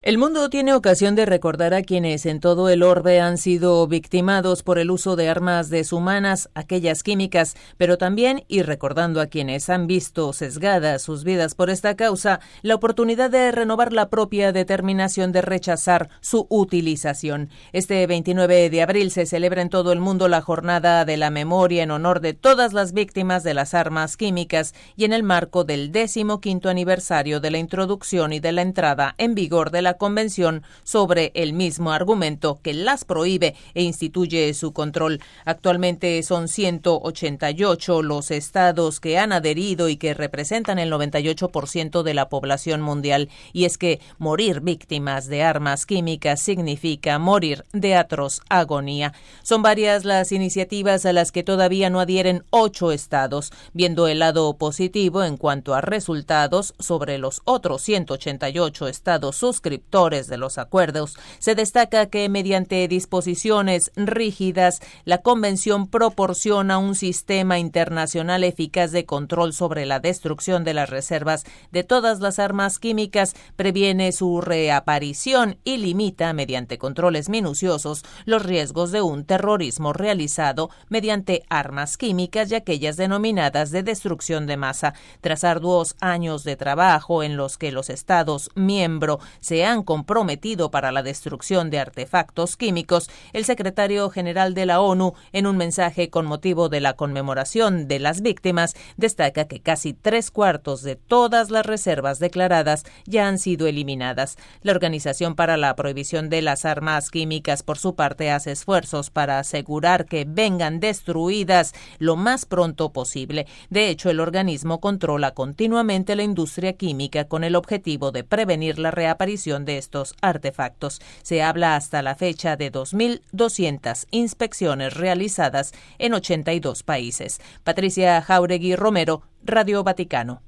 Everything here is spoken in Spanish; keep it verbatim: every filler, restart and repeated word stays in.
El mundo tiene ocasión de recordar a quienes en todo el orbe han sido victimados por el uso de armas deshumanas, aquellas químicas, pero también, y recordando a quienes han visto sesgadas sus vidas por esta causa, la oportunidad de renovar la propia determinación de rechazar su utilización. Este veintinueve de abril se celebra en todo el mundo la Jornada de la Memoria en honor de todas las víctimas de las armas químicas y en el marco del décimo quinto aniversario de la introducción y de la entrada en vigor de la Convención sobre el mismo argumento que las prohíbe e instituye su control. Actualmente son ciento ochenta y ocho los estados que han adherido y que representan el noventa y ocho por ciento de la población mundial. Y es que morir víctimas de armas químicas significa morir de atroz agonía. Son varias las iniciativas a las que todavía no adhieren ocho estados, viendo el lado positivo en cuanto a resultados sobre los otros ciento ochenta y ocho estados suscriptores de los acuerdos. Se destaca que mediante disposiciones rígidas, la Convención proporciona un sistema internacional eficaz de control sobre la destrucción de las reservas de todas las armas químicas, previene su reaparición y limita, mediante controles minuciosos, los riesgos de un terrorismo realizado mediante armas químicas y aquellas denominadas de destrucción de masa. Tras arduos años de trabajo en los que los Estados miembros se han comprometido para la destrucción de artefactos químicos, el secretario general de la ONU, en un mensaje con motivo de la conmemoración de las víctimas, destaca que casi tres cuartos de todas las reservas declaradas ya han sido eliminadas. La Organización para la Prohibición de las Armas Químicas, por su parte, hace esfuerzos para asegurar que vengan destruidas lo más pronto posible. De hecho, el organismo controla continuamente la industria química con el objetivo de prevenir la reaparición de estos artefactos. Se habla hasta la fecha de dos mil doscientas inspecciones realizadas en ochenta y dos países. Patricia Jáuregui Romero, Radio Vaticano.